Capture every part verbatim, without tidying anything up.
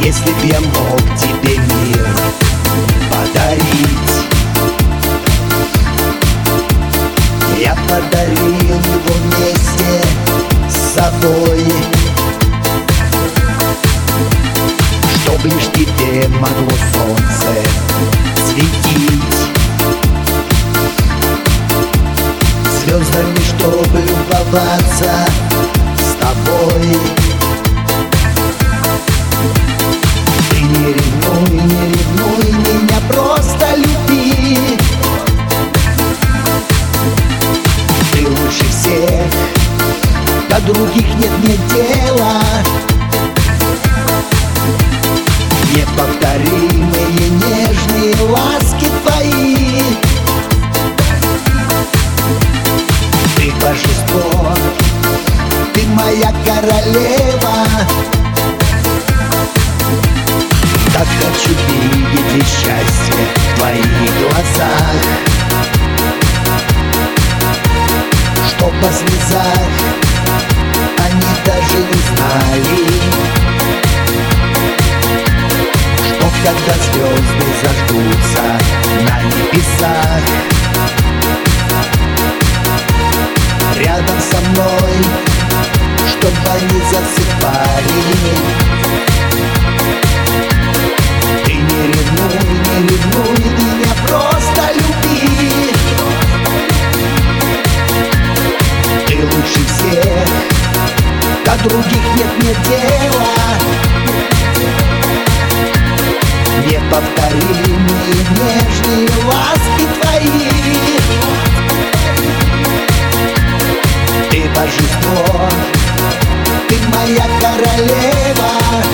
Если б я мог тебе мир подарить, я подарил его вместе с собой, чтоб лишь тебе могло солнце светить, звездами, чтобы любоваться с тобой. Ты не ревнуй, не ревнуй меня, просто люби. Ты лучше всех, до других нет мне дела. Неповторимые нежные ласки твои. Ты божество, ты моя королева. Так хочу видеть лишь счастье в твоих глазах, что по слезах они даже не знали, что когда звезды зажгутся на небесах, рядом со мной, чтобы они засыпали. Ты не ревнуй, не ревнуй меня, просто люби. Ты лучше всех, до других нет мне дела. Неповторимые нежные ласки твои. Ты божество, ты моя королева.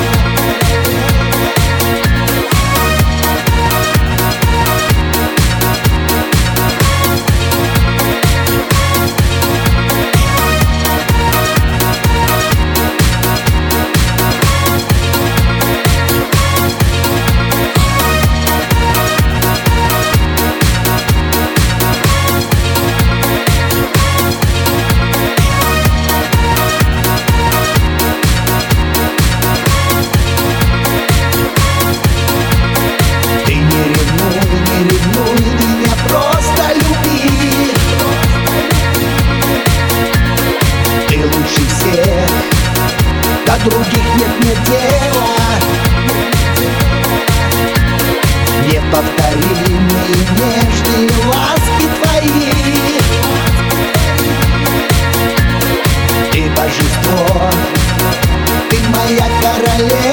До других нет мне дела. Неповторимые нежные ласки твои. Ты божество, ты моя королева.